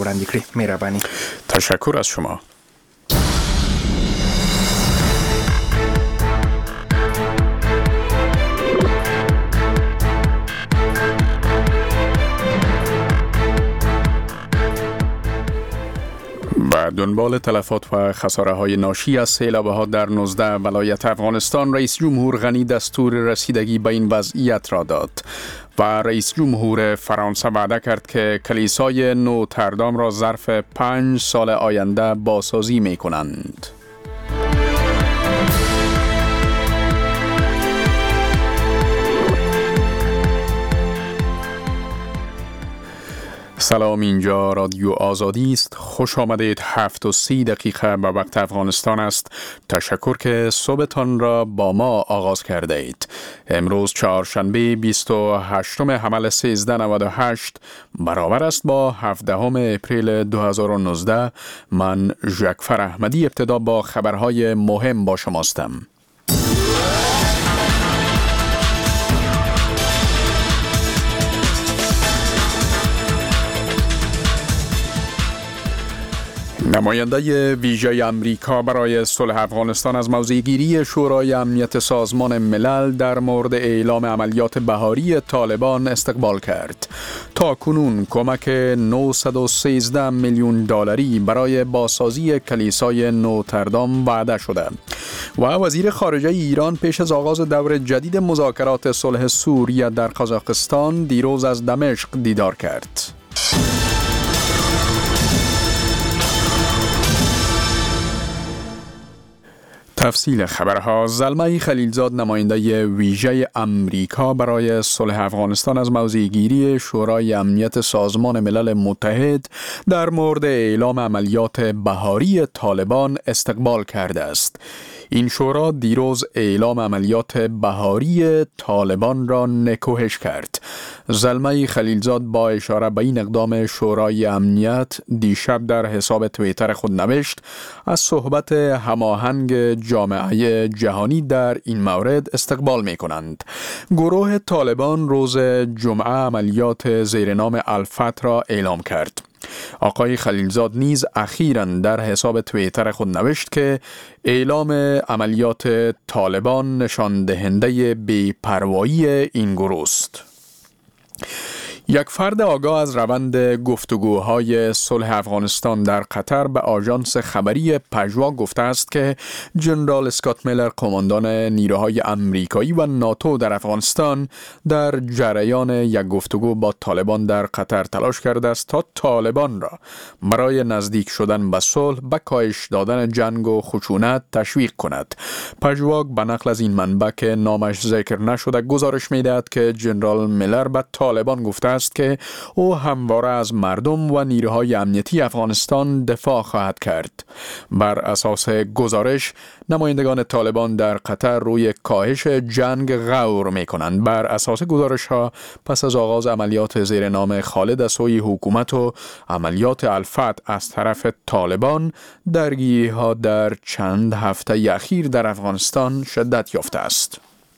وړاندې کړې. مهرباني. تشکر از شما. به دنبال تلفات و خساره‌های ناشی از سیلاب‌ها در 19 ولایت افغانستان، رئیس جمهور غنی دستور رسیدگی به این وضعیت را داد و رئیس جمهور فرانسه وعده کرد که کلیسای نوتردام را ظرف 5 سال آینده بازسازی می‌کنند. سلام، اینجا رادیو آزادی است. خوش آمدید. 7:30 به وقت افغانستان است. تشکر که صبحتان را با ما آغاز کرده اید. امروز چهارشنبه 28 حمل 1398 برابر است با 17 اپریل 2019. من ژکفر احمدی ابتدا با خبرهای مهم با شماستم. نماینده ویژه امریکا برای صلح افغانستان از موضع‌گیری شورای امنیت سازمان ملل در مورد اعلام عملیات بهاری طالبان استقبال کرد. تاکنون کمک 913 میلیون دلاری برای بازسازی کلیسای نوتردام وعده شده و وزیر خارجه ایران پیش از آغاز دور جدید مذاکرات صلح سوریه در قزاقستان دیروز از دمشق دیدار کرد. تفصیل خبرها. زلمه خلیلزاد، نماینده ویژه امریکا برای صلح افغانستان، از موضع‌گیری شورای امنیت سازمان ملل متحد در مورد اعلام عملیات بهاری طالبان استقبال کرده است. این شورا دیروز اعلام عملیات بهاری طالبان را نکوهش کرد. زلمه خلیلزاد با اشاره به این اقدام شورای امنیت دیشب در حساب توییتر خود نوشت: از صحبت هماهنگ جامعه جهانی در این مورد استقبال می کنند. گروه طالبان روز جمعه عملیات زیر نام الفتح را اعلام کرد. آقای خلیلزاد نیز اخیراً در حساب توییتر خود نوشت که اعلام عملیات طالبان نشان دهنده بی‌پروایی این گروه است. یک فرد آگاه از روند گفتگوهای صلح افغانستان در قطر به آژانس خبری پژوا گفته است که جنرال اسکات میلر، قماندان نیروهای آمریکایی و ناتو در افغانستان، در جریان یک گفتگو با طالبان در قطر تلاش کرده است تا طالبان را برای نزدیک شدن به صلح به کاهش دادن جنگ و خشونت تشویق کند. پژوا به نقل از این منبع که نامش ذکر نشده گزارش می‌دهد که جنرال میلر به طالبان گفته است که او همواره از مردم و نیروهای امنیتی افغانستان دفاع خواهد کرد. بر اساس گزارش، نمایندگان طالبان در قطر روی کاهش جنگ غور می‌کنند. بر اساس گزارش‌ها، پس از آغاز عملیات زیر نام خالد از سوی حکومت و عملیات الفتح از طرف طالبان، درگیری‌ها در چند هفته اخیر در افغانستان شدت یافته است.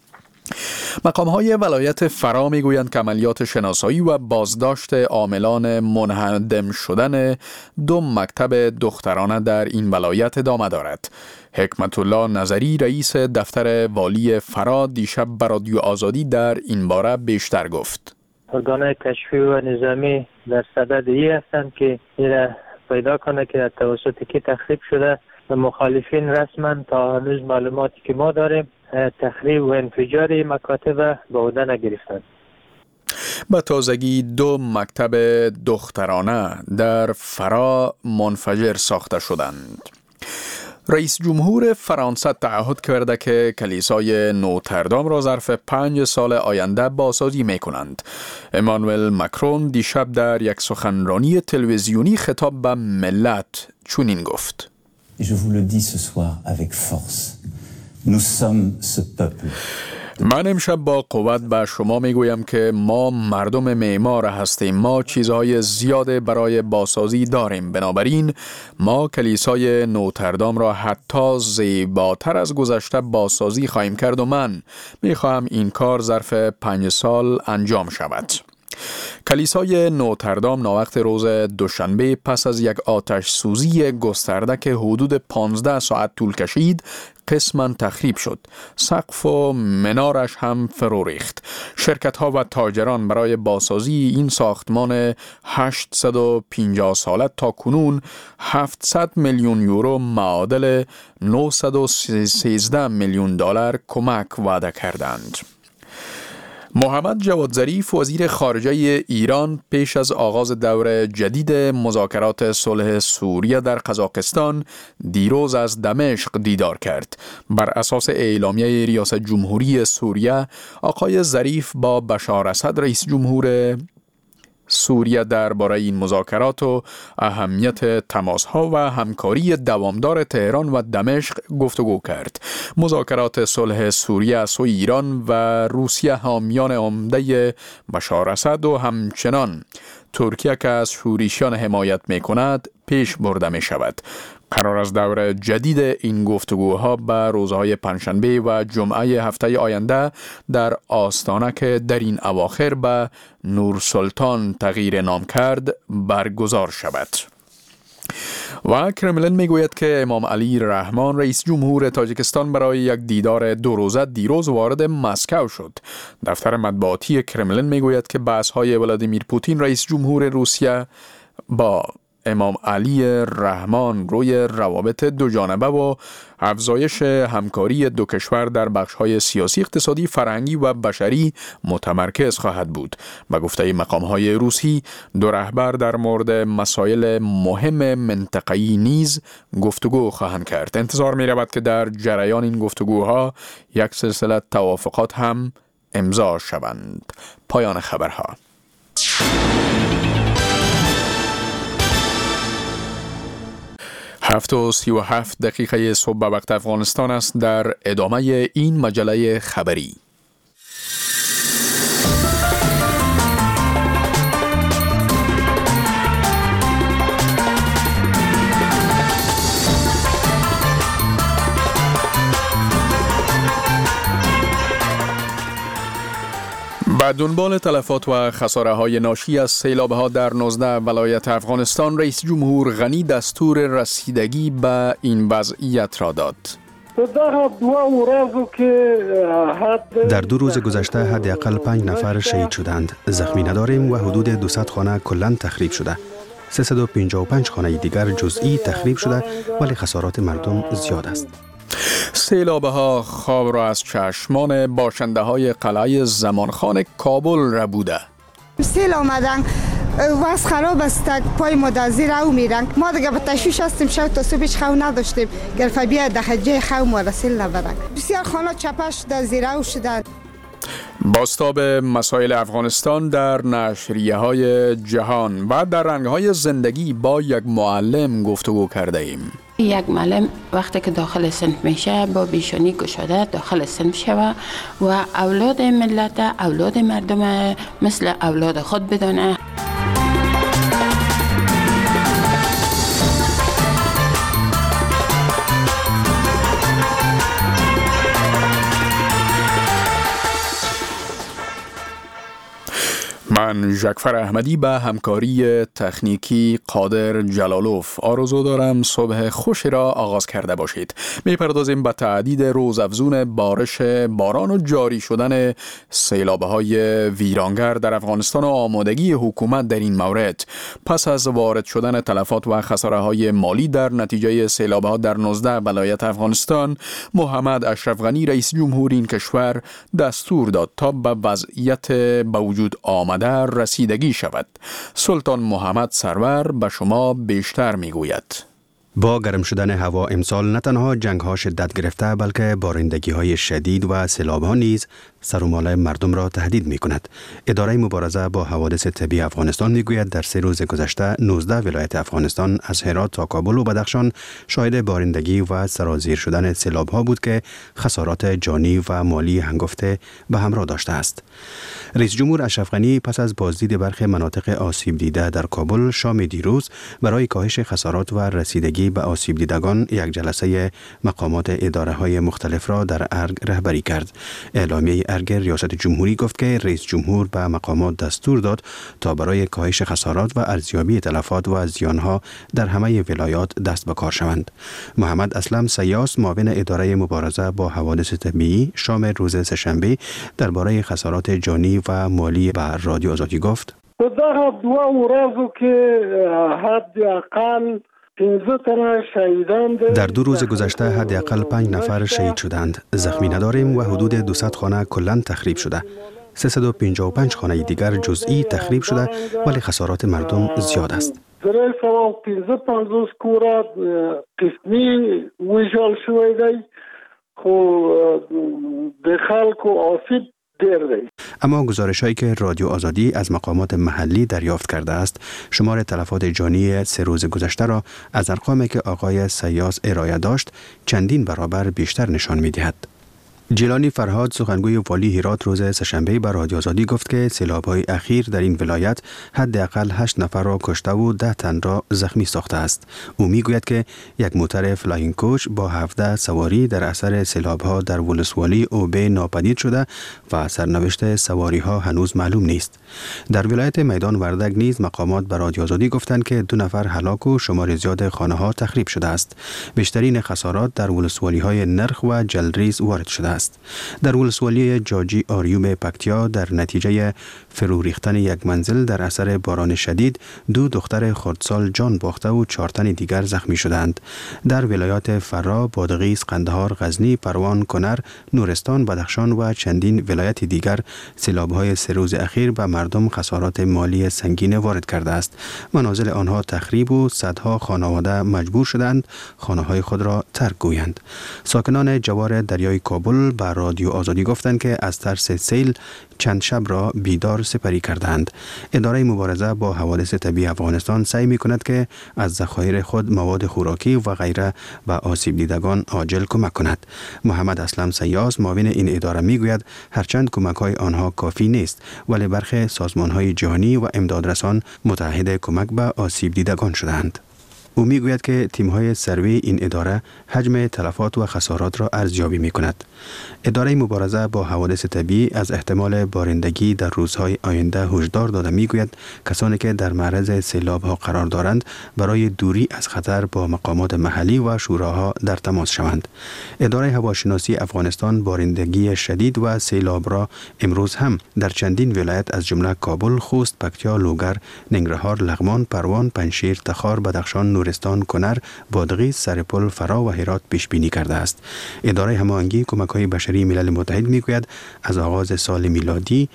مقام‌های ولایت فرا می‌گویند که عملیات شناسایی و بازداشت عاملان منهدم شدن 2 مکتب دخترانه در این ولایت ادامه دارد. حکمت الله نظری، رئیس دفتر والی فرا، دیشب به رادیو آزادی در این باره بیشتر گفت. ارگان‌های کشفی و نظامی در صدد هستند که این پیدا کنه که توسط کی تخریب شده و مخالفین رسما تا هنوز معلوماتی که ما داریم تخریب و انفجار مکاتب به عهده نگرفتند. به تازگی 2 مکتب دخترانه در فرا منفجر ساخته شدند. رئیس جمهور فرانسه تعهد کرده که کلیسای نوتردام را ظرف 5 سال آینده بازسازی می کنند. امانوئل مکرون دیشب در یک سخنرانی تلویزیونی خطاب به ملت چنین گفت: Je vous le dis ce soir avec force. Nous sommes ce peuple. من امشب با قوت به شما میگویم که ما مردم معمار هستیم. ما چیزهای زیاده برای بازسازی داریم. بنابراین ما کلیسای نوتردام را حتی زیباتر از گذشته بازسازی خواهیم کرد و من میخواهم این کار ظرف 5 سال انجام شود. کلیسای نوتردام ناوقت روز دوشنبه پس از یک آتش سوزی گسترده که حدود 15 ساعت طول کشید قسماً تخریب شد. سقف و منارش هم فرو ریخت. شرکت‌ها و تاجران برای بازسازی این ساختمان 850 ساله تا کنون 700 میلیون یورو معادل 913 میلیون دلار کمک وعده کردند. محمد جواد ظریف وزیر خارجه ایران پیش از آغاز دور جدید مذاکرات صلح سوریه در قزاقستان دیروز از دمشق دیدار کرد. بر اساس اعلامیه ریاست جمهوری سوریه، آقای ظریف با بشار اسد رئیس جمهور سوریه درباره این مذاکرات و اهمیت تماس‌ها و همکاری دوامدار تهران و دمشق گفتگو کرد. مذاکرات صلح سوریه از سوی ایران و روسیه حامیان عمده بشار اسد و همچنان ترکیه که از شورشیان حمایت می‌کند پیش برده می‌شود. قرار است دور جدید این گفتگوها به روزهای پنجشنبه و جمعه هفته آینده در آستانه که در این اواخر به نور سلطان تغییر نام کرد برگزار شود. و کرملن میگوید که امام علی رحمان رئیس جمهور تاجیکستان برای یک دیدار 2 روزه دیروز وارد مسکو شد. دفتر مطبوعاتی کرملن میگوید که بحث‌های ولادیمیر پوتین رئیس جمهور روسیه با امام علی رحمان روی روابط دو جانبه و افزایش همکاری دو کشور در بخش‌های سیاسی، اقتصادی، فرهنگی و بشری متمرکز خواهد بود. به گفته مقام‌های روسی، دو رهبر در مورد مسائل مهم منطقه‌ای نیز گفتگو خواهند کرد. انتظار می‌رود که در جریان این گفتگوها یک سلسله توافقات هم امضا شوند. پایان خبرها. 7:37 صبح به وقت افغانستان است. در ادامه این مجله خبری به دنبال تلفات و خساره‌های ناشی از سیلاب‌ها در 19 ولایت افغانستان، رئیس جمهور غنی دستور رسیدگی به این وضعیت را داد. در 2 روز گذشته حداقل 5 نفر شهید شدند. زخمی نداریم و حدود 200 خانه کلاً تخریب شده. 355 خانه دیگر جزئی تخریب شده، ولی خسارات مردم زیاد است. سیلاب‌ها خواب را از چشمان باشنده‌های قلعه زمانخان کابل ربوده. سیل آمدن وضع خراب است، پای ما در زیر او میرن. ما دیگه به تشویش هستیم، شب تا صبحش خو نداشتیم، گرفه بیا دخجه خو ما رسیل نبرن. بسیار خانه چپش در زیر او شدن. بازتاب مسائل افغانستان در نشریه‌های جهان و در رنگ‌های زندگی با یک معلم گفتگو کرده ایم. یک معلم وقتی که داخل صنف میشه با بیشانی گشاده داخل صنف شوه و اولاد ملت، اولاد مردم مثل اولاد خود بدانه. من ژکفر احمدی به همکاری تکنیکی قادر جلالوف آرزو دارم صبح خوشی را آغاز کرده باشید. میپردازیم به تعدید روزافزون بارش باران و جاری شدن سیلاب‌های ویرانگر در افغانستان و آمادگی حکومت در این مورد. پس از وارد شدن تلفات و خساره‌های مالی در نتیجه سیلاب‌ها در 19 ولایت افغانستان، محمد اشرف غنی رئیس جمهور این کشور دستور داد تا به وضعیت به وجود آمده رسیدگی شود. سلطان محمد سرور به شما بیشتر میگوید. با گرم شدن هوا امسال نه تنها جنگ‌ها شدت گرفته، بلکه بارندگی‌های شدید و سیلاب‌ها نیز سر و مال مردم را تهدید می‌کند. اداره مبارزه با حوادث طبیعی افغانستان می‌گوید در 3 روز گذشته 19 ولایت افغانستان از هرات تا کابل و بدخشان شاهد بارندگی و سرازیر شدن سیلاب‌ها بود که خسارات جانی و مالی هنگفته به همراه داشته است. رئیس جمهور اشرف غنی پس از بازدید برخی مناطق آسیب دیده در کابل شام دیروز برای کاهش خسارات و رسیدگی رسیدگی به آسیب دیدگان یک جلسه مقامات اداره های مختلف را در ارگ رهبری کرد. اعلامیه ارگ ریاست جمهوری گفت که رئیس جمهور به مقامات دستور داد تا برای کاهش خسارات و ارزیابی تلفات و زیانها در همه ولایات دست به کار شوند. محمد اسلم سیاس، معاون اداره مبارزه با حوادث طبیعی، شام روز سه‌شنبه درباره خسارات جانی و مالی به رادیو آزادی گفت: دغه دوه ورځو کې حداقل 15 تن شهیدان در 2 روز گذشته حداقل 5 نفر شهید شدند. زخمی نداریم و حدود 200 خانه کلاً تخریب شده. 355 خانه دیگر جزئی تخریب شده ولی خسارات مردم زیاد است. 355 کوره قسمی ویجال شوی دی خو د خلکو آسیب دیر دی. اما گزارش‌هایی که رادیو آزادی از مقامات محلی دریافت کرده است شمار تلفات جانی 3 روز گذشته را از ارقامی که آقای سیاس ارائه داشت چندین برابر بیشتر نشان می‌دهد. جیلانی فرهاد، سخنگوی والی هرات، روز سه‌شنبه به رادیو آزادی گفت که سیلاب‌های اخیر در این ولایت حداقل 8 نفر را کشته و 10 تن را زخمی ساخته است. او میگوید که یک موتر فلاینگ کوچ با 17 سواری در اثر سیلاب‌ها در ولسوالی اوبه ناپدید شده و سرنوشت سواری‌ها هنوز معلوم نیست. در ولایت میدان وردک نیز مقامات به رادیو آزادی گفتند که 2 نفر هلاک و شمار زیاد خانه‌ها تخریب شده است. بیشترین خسارات در ولسوالی‌های نرخ و جلریز وارد شده است. در ولسوالی جاجی آریوم پکتیا در نتیجه فرو ریختن یک منزل در اثر باران شدید 2 دختر خردسال جان باخته و 4 تن دیگر زخمی شدند. در ولایات فرا، بادغیس، قندهار، غزنی، پروان، کنر، نورستان، بدخشان و چندین ولایت دیگر سیلاب‌های 3 روز اخیر به مردم خسارات مالی سنگین وارد کرده است. منازل آنها تخریب و صدها خانواده مجبور شدند خانه‌های خود را ترک گویند. ساکنان جوار دریای کابل به رادیو آزادی گفتند که از ترس سیل چند شب را بیدار سپری کردند. اداره مبارزه با حوادث طبیعی افغانستان سعی می‌کند که از ذخایر خود مواد خوراکی و غیره به آسیب دیدگان عاجل کمک کند. محمد اسلم سیاس، معاون این اداره میگوید هرچند کمک‌های آنها کافی نیست ولی برخی سازمان‌های جهانی و امدادرسان متعهد کمک به آسیب دیدگان شدند. او میگوید که تیم‌های سروی این اداره حجم تلفات و خسارات را ارزیابی می‌کند. اداره مبارزه با حوادث طبیعی از احتمال بارندگی در روزهای آینده هشدار داده میگوید کسانی که در معرض سیلاب‌ها قرار دارند برای دوری از خطر با مقامات محلی و شوراها در تماس شوند. اداره هواشناسی افغانستان بارندگی شدید و سیلاب را امروز هم در چندین ولایت از جمله کابل، خوست، پکتیا، لوگر، ننگرهار، لغمان، پروان، پنجشیر، تخار، بدخشان، نورستان، کنر، بادغیس، سرپل، فرا و هرات پیش بینی کرده است. اداره هماهنگی کمک‌های بشری ملل متحد میگوید از آغاز سال میلادی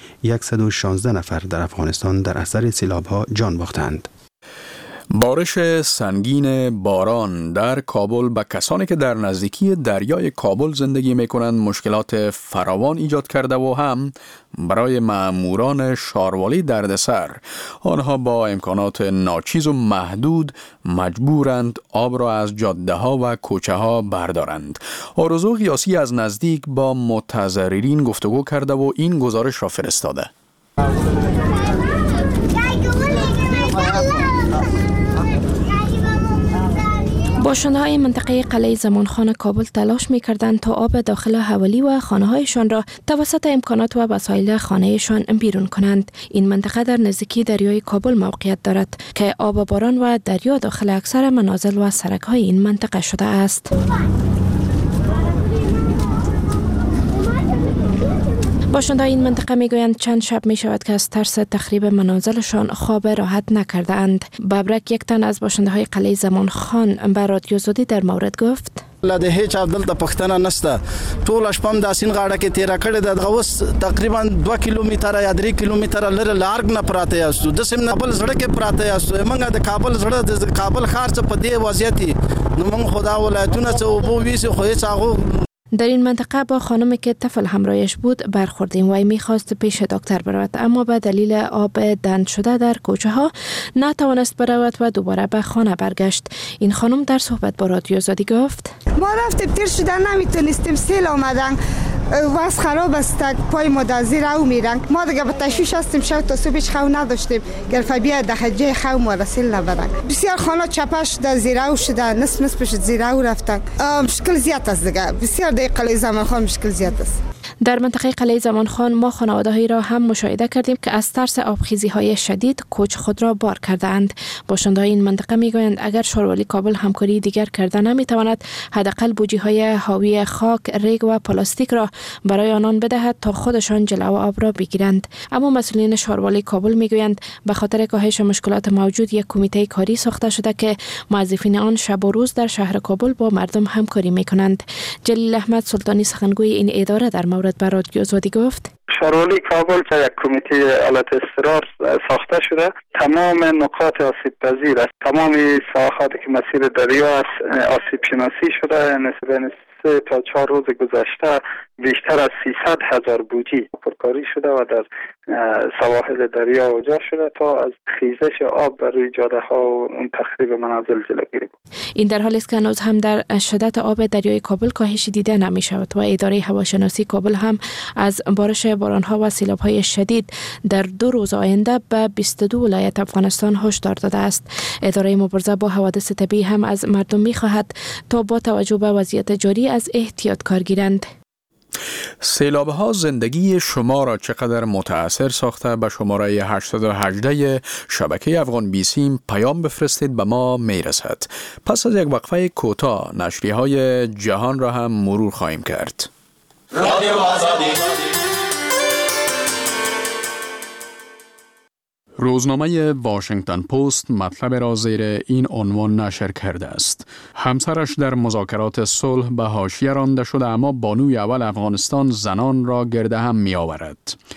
116 نفر در افغانستان در اثر سیلاب‌ها جان باختند. بارش سنگین باران در کابل به کسانی که در نزدیکی دریای کابل زندگی می‌کنند مشکلات فراوان ایجاد کرده و هم برای مأموران شاروالی دردسر. آنها با امکانات ناچیز و محدود مجبورند آب را از جاده‌ها و کوچه‌ها بردارند. آرزو قیاسی از نزدیک با متضررین گفتگو کرده و این گزارش را فرستاده. باشنده‌های منطقه قلعه زمانخان کابل تلاش می‌کردند تا آب داخل حوالی و خانه‌هایشان را توسط امکانات و وسایل خانه‌شان بیرون کنند. این منطقه در نزدیکی دریای کابل موقعیت دارد که آب باران و دریا داخل اکثر منازل و سرک‌های این منطقه شده است. باشنده‌های این منطقه میگویند چند شب می شود که از ترس تخریب منازلشان خواب راحت نکرده اند. ببرک، یک تن از باشنده‌های قلعه زمانخان به رادیو آزادی در مورد گفت: لده هیچ دلته پښتنه نشته. ټول شپم د سین غاړه کې تیرا کړی د غوس تقریبا 2 کیلومتره یا 3 کیلومتره لره لارګ نه پراته یاستو د سیم نه بل زړه کې پراته یاستو موږ د کابل زړه د کابل ښار څخه په دې وضعیت نو موږ خدا ولایتونه څه وبو ویسه خو هیڅ هغه. در این منطقه با خانمی که طفل همراهش بود برخوردیم. وی میخواست پیش دکتر برود اما به دلیل آب دند شده در کوچه ها نتوانست برود و دوباره به خانه برگشت. این خانم در صحبت با رادیو آزادی گفت: ما رفتیم تیر شده نمیتونستیم، سیل آمدن وضع خراب است، پای ما زیر او میرن. ما دیگه به تشویش هستیم، شب تا صبح هیچ خو نداشتیم. گرفه بیا دخجه خو ما رسیل نبرن. بسیار خانه چپش در زیر او شده، نصفش زیر او رفتن. مشکل زیاد است دیگه، بسیار در قلعه زمان خان مشکل زیاد است. در منطقه قلعه زمان خان ما خانواده‌هایی را هم مشاهده کردیم که از ترس آبخیزی‌های شدید کوچ خود را بار کردند. باشنده‌های این منطقه میگویند اگر شاروالی کابل همکاری دیگر کرده نمیتواند حداقل بوجی‌های حاوی خاک، ریگ و پلاستیک را برای آنان بدهد تا خودشان جلو آب را بگیرند. اما مسئولین شاروالی کابل میگویند به خاطر کاهش مشکلات موجود یک کمیته کاری ساخته شده که موظفین آن شب و روز در شهر کابل با مردم همکاری میکنند. جلیل احمد سلطانی سخنگوی این اداره در مورد به رادیو آزادی گفت: شاروالی کابل که یک کمیته آلت اضطرار ساخته شده، تمام نقاط آسیب پذیر است، تمام ساحاتی که مسیر دریا است آسیب شناسی شده. نسبت 3 تا 4 روز گذشته بیشتر از 300,000 بوجی پرکاری شده و در سواحل دریا اوجا شده تا از خیزش آب بر روی جاده ها و اون تخریب منازل جلوگیری بود. این در حالی است که هنوز هم در شدت آب دریای کابل کاهشی دیده نمی شود و اداره هواشناسی کابل هم از بارش بارانها و سیلاب‌های شدید در 2 روز آینده به 22 ولایت افغانستان هشدار داده است. اداره مبارزه با حوادث طبیعی هم از مردم می خواهد تا با توجه به وضعیت جاری از احتیاط کار گیرند. سیلاب‌ها زندگی شما را چقدر متاثر ساخته؟ به شماره 818 شبکه افغان بیسیم پیام بفرستید، به ما میرسد. پس از یک وقفه کوتاه نشریه‌های جهان را هم مرور خواهیم کرد. رادیو آزادی. روزنامه واشنگتن پست مطلب را زیر این عنوان نشر کرده است: همسرش در مذاکرات صلح به حاشیه رانده شده، اما بانوی اول افغانستان زنان را گرد هم می آورد.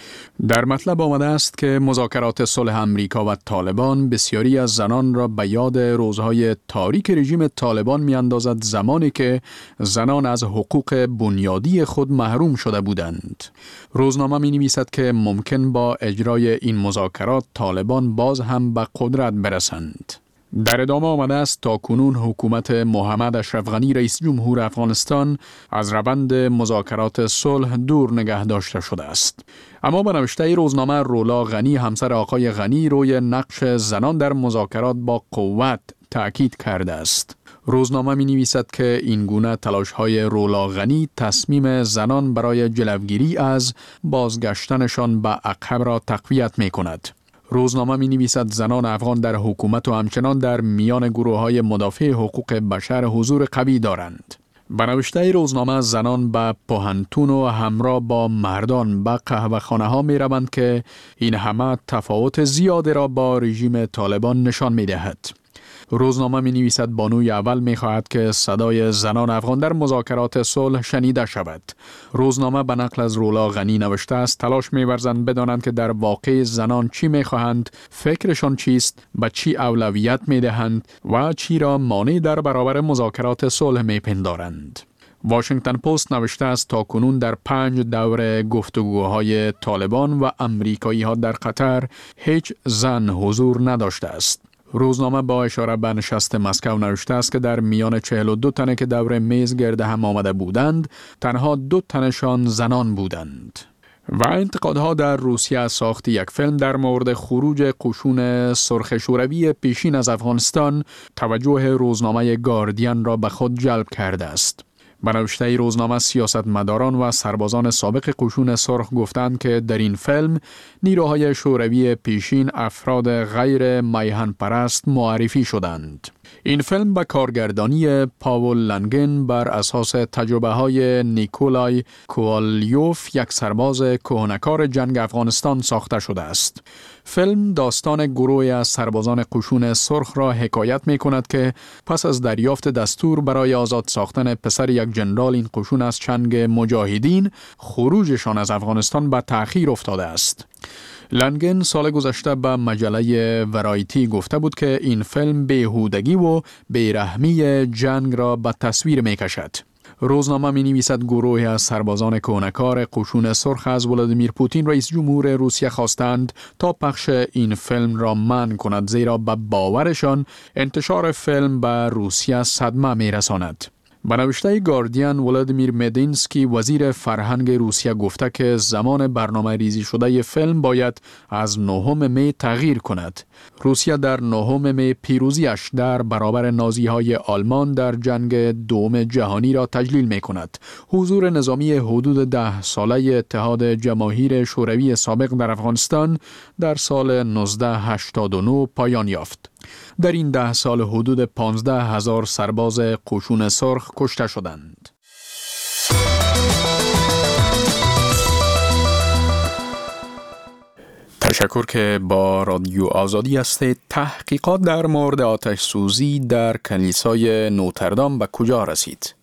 در مطلب آمده است که مذاکرات صلح امریکا و طالبان بسیاری از زنان را به یاد روزهای تاریک رژیم طالبان می اندازد، زمانی که زنان از حقوق بنیادی خود محروم شده بودند. روزنامه می نویسد که ممکن با اجرای این مذاکرات طالبان باز هم به قدرت برسند. در ادامه آمده است تا کنون حکومت محمد اشرف غنی رئیس جمهور افغانستان از روند مذاکرات صلح دور نگه داشته شده است. اما به نوشته روزنامه رولا غنی، همسر آقای غنی، روی نقش زنان در مذاکرات با قوت تأکید کرده است. روزنامه می نویسد که این گونه تلاش‌های رولا غنی تصمیم زنان برای جلوگیری از بازگشتنشان به عقب را تقویت می کند. روزنامه می نویسد زنان افغان در حکومت و همچنان در میان گروه‌های مدافع حقوق بشر حضور قوی دارند. به نوشته روزنامه زنان به پوهنتون و همراه با مردان به قهوه‌خانه‌ها می روند که این همه تفاوت زیادی را با رژیم طالبان نشان می دهد. روزنامه می نویسد بانوی اول می خواهد که صدای زنان افغان در مذاکرات صلح شنیده شود. روزنامه به نقل از رولا غنی نوشته است تلاش می ورزند بدانند که در واقع زنان چی می خواهند، فکرشان چیست، به چی اولویت می دهند و چی را مانع در برابر مذاکرات صلح می پندارند. واشنگتن پست نوشته است تا کنون در 5 دور گفتگوهای طالبان و امریکایی ها در قطر هیچ زن حضور نداشته است. روزنامه با اشاره به نشست مسکو نوشته است که در میان 42 تن که دور میز گرد هم آمده بودند، تنها 2 تنشان زنان بودند. و انتقادها در روسیه از ساخت یک فیلم در مورد خروج قشون سرخ شوروی پیشین از افغانستان توجه روزنامه گاردین را به خود جلب کرده است. به نوشته روزنامه سیاستمداران و سربازان سابق قشون سرخ گفتند که در این فیلم نیروهای شوروی پیشین افراد غیر میهن پرست معرفی شدند. این فیلم به کارگردانی پاول لنگن بر اساس تجربه های نیکولای کوالیوف، یک سرباز کهنه‌کار جنگ افغانستان ساخته شده است. فیلم داستان گروهی از سربازان قشون سرخ را حکایت می کند که پس از دریافت دستور برای آزاد ساختن پسر یک جنرال این قشون از چنگ مجاهدین، خروجشان از افغانستان به تأخیر افتاده است. لنگن سال گذشته به مجله ورایتی گفته بود که این فیلم بیهودگی و بیرحمی جنگ را به تصویر می کشد. روزنامه می نویسد گروهی از سربازان کهنه‌کار قشون سرخ از ولادیمیر پوتین رئیس جمهور روسیه خواستند تا پخش این فیلم را منع کند، زیرا به باورشان انتشار فیلم به روسیه صدمه می رساند. به نوشته گاردین، ولادیمیر مدینسکی وزیر فرهنگ روسیه گفته که زمان برنامه ریزی شده فیلم باید از 9 می تغییر کند. روسیه در 9 می پیروزیش در برابر نازیهای آلمان در جنگ دوم جهانی را تجلیل می کند. حضور نظامی حدود 10 ساله اتحاد جماهیر شوروی سابق در افغانستان در سال 1989 پایان یافت. در این 10 سال حدود 15,000 سرباز قشون سرخ کشته شدند. تشکر که با رادیو آزادی هستید. تحقیقات در مورد آتش سوزی در کلیسای نوتردام به کجا رسید؟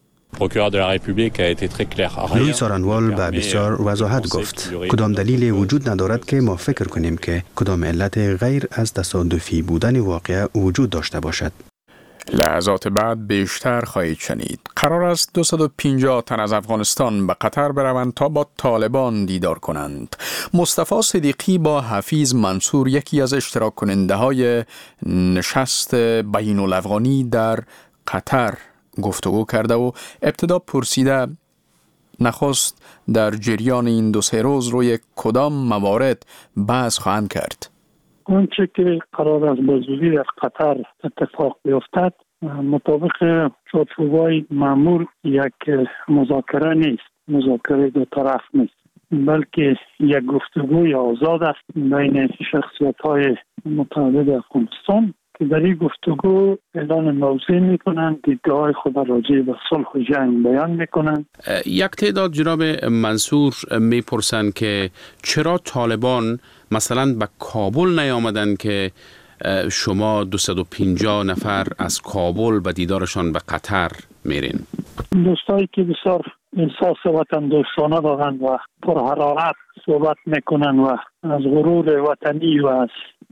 لوئیس آرانوال به بسیار وضاحت گفت کدام دلیل وجود ندارد که ما فکر کنیم که کدام علت غیر از تصادفی بودن واقعه وجود داشته باشد. لحظات بعد بیشتر خواهید شنید. قرار است 250 تن از افغانستان به قطر بروند تا با طالبان دیدار کنند. مصطفی صدیقی با حفیظ منصور، یکی از اشتراک کننده های نشست بین الافغانی در قطر، گفتگو کرده و ابتدا پرسیده نخست در جریان این 2-3 روز روی کدام موارد بحث خواهند کرد. آنچه که قرار است به زودی در قطر اتفاق بیفتد مطابق چارچوب‌های معمول یک مذاکره نیست، مذاکره دو طرف نیست، بلکه یک گفتگوی آزاد است بین شخصیت‌های متعدد افغانستان که در این گفتگو اعلان موضع میکنند، دیدگاه خود راجع به صلح و جنگ بیان میکنند. یک تعداد جناب منصور میپرسند که چرا طالبان مثلا به کابل نیامدن که شما 250 نفر از کابل به دیدارشان به قطر میرین؟ دوستایی که بسیار احساس وطن دوستانه دارند و پر حرارت صحبت میکنند و از غرور وطنی و از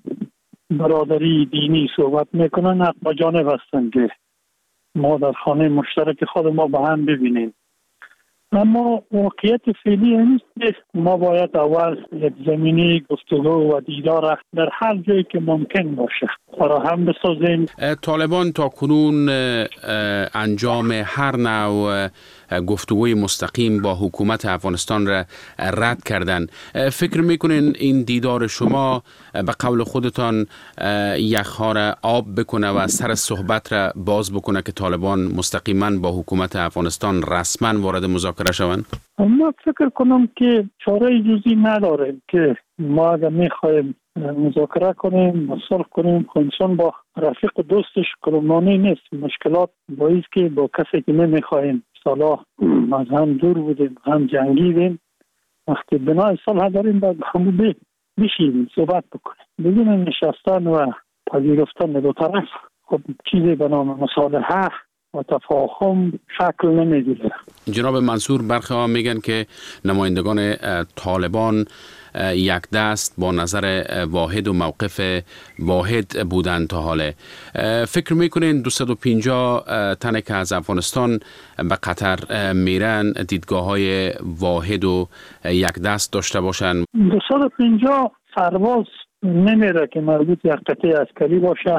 برادری دینی صحبت میکنن، حق با جانب هستند که ما در خانه مشترک خود ما با هم ببینیم. اما واقعیت فعلی این است که ما باید اول یک زمینه گفتگو و دیدار در هر جایی که ممکن باشه فراهم بسازیم. طالبان تا کنون انجام هر نوع گفتگوی مستقیم با حکومت افغانستان را رد کردن. فکر میکنین این دیدار شما به قول خودتان یخها را آب بکنه و سر صحبت را باز بکنه که طالبان مستقیما با حکومت افغانستان رسما وارد مذاکره شوند؟ ما فکر کنم که چاره جزئی نداریم که ما اگر میخوایم مذاکره کنیم و صلح کنیم، انسان با رفیق و دوستش کلمانی نیست. مشکلات باعث که با کسی که نمیخوایم صلاح از هم دور بودیم، هم جنگیدیم، وقتی بنای صلح داریم باید همون بشینیم صحبت بکنیم بدون نشستن و پذیرفتن دو طرف. خب چیزی به نام مصالحه و تفاهم شکل نمیگیره. جناب منصور، برخی ها میگن که نمایندگان طالبان یک دست با نظر واحد و موقف واحد بودند تا حاله. فکر میکنین 250 تن که از افغانستان به قطر میرن دیدگاه های واحد و یک دست داشته باشن؟ 250 سرباز نمیره که مربوط یک قطعه عسکری باشه.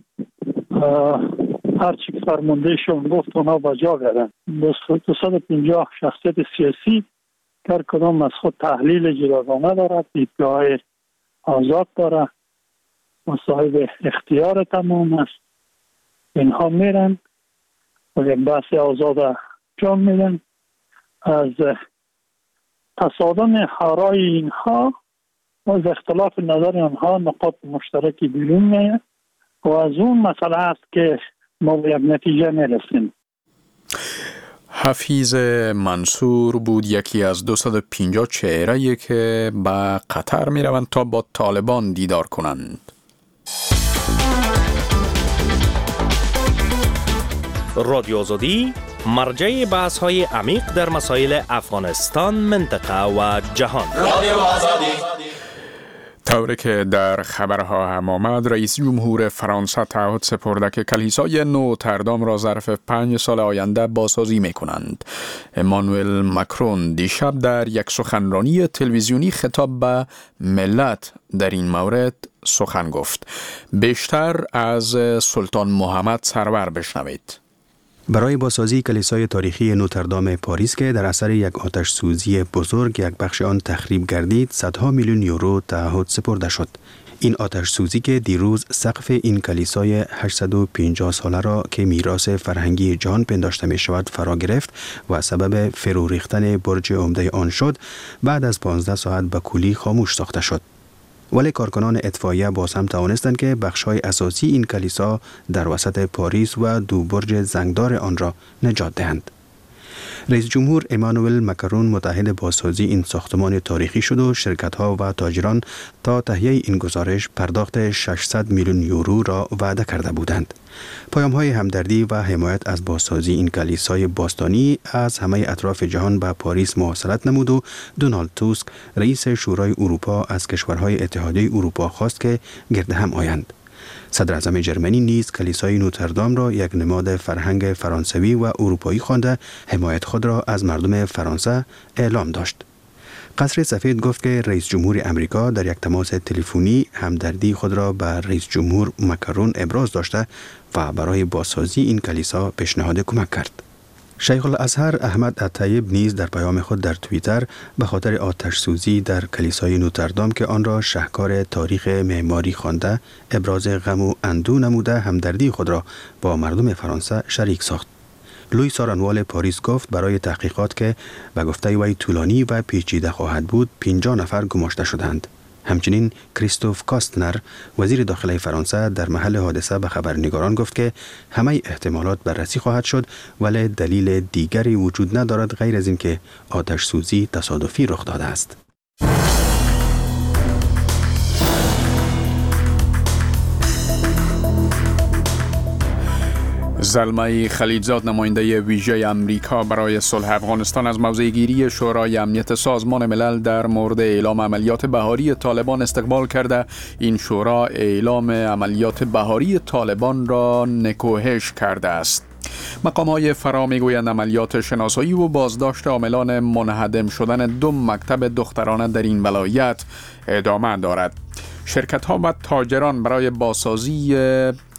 هرچی که فرماندهشون گفت اونا با جا برن. 250 شخصیت سیاسی هر کدام از خود تحلیل جداگانه دارد، دیدگاه آزاد دارد و صاحب اختیار تمام است. اینها میرن و یک بحث آزاد جان میدن. از تصادم آرای اینها و از اختلاف نظر آنها نقاط مشترکی بیرون میاد و از اون مسئله است که ما به یک نتیجه میرسیم. حفیظ منصور بود یکی از 250 چهره‌ای که به قطر می روند تا با طالبان دیدار کنند. رادیو آزادی مرجع بحث‌های عمیق در مسائل افغانستان، منطقه و جهان. رادیو آزادی. طوری که در خبرها هم آمد، رئیس جمهور فرانسه تعهد سپرده که کلیسای نوتردام را ظرف 5 سال آینده بازسازی می کنند. امانوئل ماکرون دیشب در یک سخنرانی تلویزیونی خطاب به ملت در این مورد سخن گفت. بیشتر از سلطان محمد سرور بشنوید. برای بازسازی کلیسای تاریخی نوتردام پاریس که در اثر یک آتش سوزی بزرگ یک بخش آن تخریب گردید، صدها میلیون یورو تعهد سپرده شد. این آتش سوزی که دیروز سقف این کلیسای 850 ساله را که میراث فرهنگی جهان پنداشته می شود فرا گرفت و سبب فرو ریختن برج عمده آن شد، بعد از 15 ساعت به کلی خاموش ساخته شد. ولی کارکنان اطفائیه باز هم توانستند که بخش‌های اساسی این کلیسا در وسط پاریس و دو برج زنگدار آن را نجات دهند. رئیس جمهور امانوئل مکرون متحد بازسازی این ساختمان تاریخی شد و شرکت‌ها و تاجران تا تهیه این گزارش پرداخت 600 میلیون یورو را وعده کرده بودند. پیام‌های همدردی و حمایت از بازسازی این کلیسای باستانی از همه اطراف جهان به پاریس مواصلت نمود و دونالد توسک رئیس شورای اروپا از کشورهای اتحادیه اروپا خواست که گرد هم آیند. صدر اعظم جرمنی نیز کلیسای نوتردام را یک نماد فرهنگ فرانسوی و اروپایی خوانده حمایت خود را از مردم فرانسه اعلام داشت. قصر سفید گفت که رئیس جمهور امریکا در یک تماس تلفنی همدردی خود را به رئیس جمهور مکرون ابراز داشته و برای بازسازی این کلیسا پیشنهاد کمک کرد. شیخ الازهر احمد الطیب نیز در پیام خود در توییتر به خاطر آتش سوزی در کلیسای نوتردام که آن را شاهکار تاریخ معماری خوانده ابراز غم و اندوه نموده همدردی خود را با مردم فرانسه شریک ساخت. لوی سارانوال پاریس گفت برای تحقیقات که به گفته وی طولانی و پیچیده خواهد بود 50 نفر گماشته شدند. همچنین کریستوف کاستنر وزیر داخلی فرانسه در محل حادثه به خبرنگاران گفت که همه احتمالات بررسی خواهد شد ولی دلیل دیگری وجود ندارد غیر از اینکه آتش سوزی تصادفی رخ داده است. زلمه خلیلزاد نماینده ویژه امریکا برای صلح افغانستان از موضع‌گیری شورای امنیت سازمان ملل در مورد اعلام عملیات بهاری طالبان استقبال کرده. این شورا اعلام عملیات بهاری طالبان را نکوهش کرده است. مقام‌های فرا می‌گویند عملیات شناسایی و بازداشت عاملان منهدم شدن 2 مکتب دخترانه در این ولایت ادامه دارد. شرکت‌ها و تاجران برای بازسازی